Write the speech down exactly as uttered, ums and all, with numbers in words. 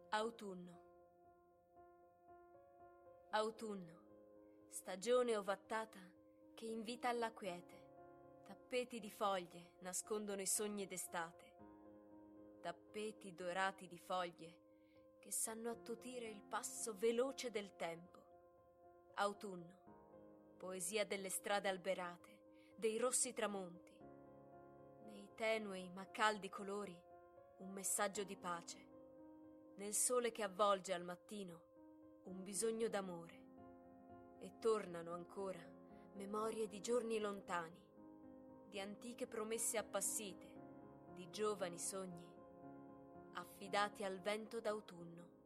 Autunno. Autunno, stagione ovattata che invita alla quiete. Tappeti di foglie nascondono i sogni d'estate. Tappeti dorati di foglie che sanno attutire il passo veloce del tempo. Autunno, poesia delle strade alberate, dei rossi tramonti. Nei tenui ma caldi colori, un messaggio di pace. Nel sole che avvolge al mattino, un bisogno d'amore. E tornano ancora memorie di giorni lontani, di antiche promesse appassite, di giovani sogni affidati al vento d'autunno.